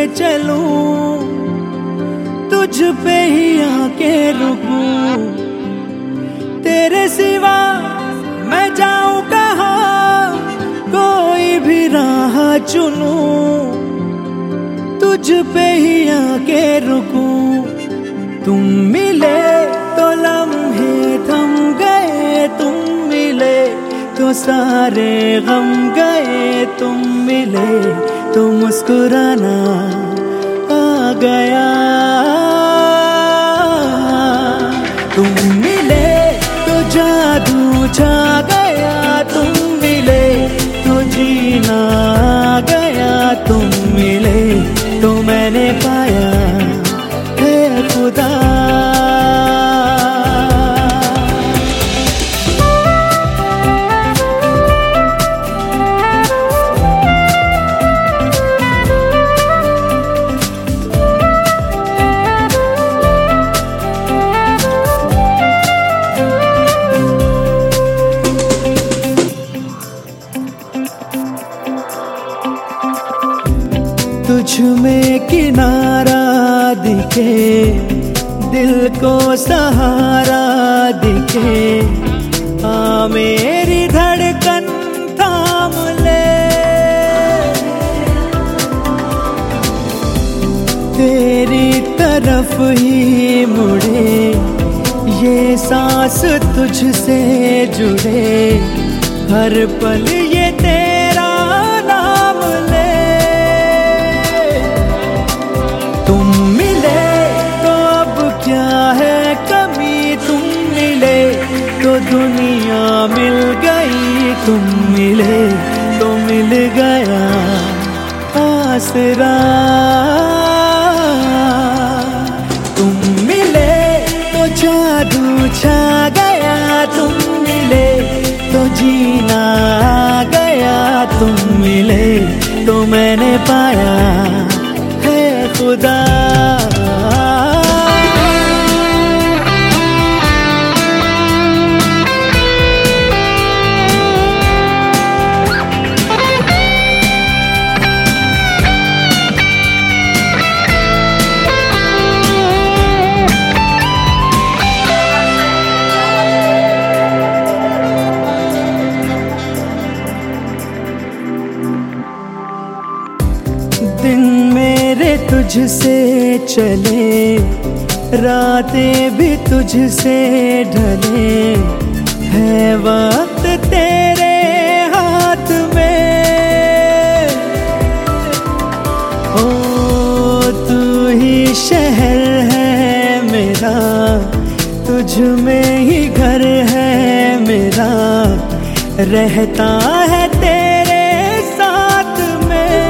चलूं, तुझ पे ही आके रुकूं। तेरे सिवा मैं जाऊं कहाँ, कोई भी राह चुनूं, तुझ पे ही आके रुकूं। तुम मिले तो लम्हे थम गए, तुम मिले तो सारे गम गए। तुम मिले तो मुस्कुराना आ गया। तुम मिले तो जादू छा गया, तुम मिले तो जीना आ गया। तुम मिले तो मैंने पाया है खुदा। तुझ में किनारा दिखे, दिल को सहारा दिखे। आ मेरी धड़कन थाम ले, तेरी तरफ ही मुड़े। ये सांस तुझसे जुड़े, हर पल ये तेरा नाम ले। तुम मिले तो अब क्या है कमी, तुम मिले तो दुनिया मिल गई। तुम मिले तो मिल गया आसरा। तुम मिले तो जादू छा गया, तुम मिले तो जीना आ गया। तुम मिले तो मैंने पाया है खुदा। दिन मेरे तुझसे चले, रातें भी तुझसे ढले। है वक्त तेरे हाथ में, ओ तू ही शहर है मेरा, तुझ में ही घर है मेरा। रहता है तेरे साथ में।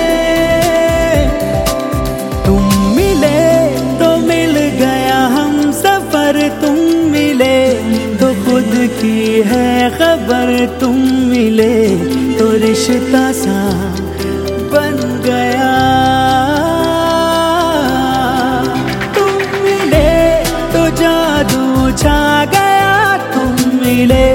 तुम मिले तो मिल गया हम सफर, तुम मिले तो खुद की है खबर। तुम मिले तो रिश्ता सा बन गया। तुम मिले तो जादू छा गया, तुम मिले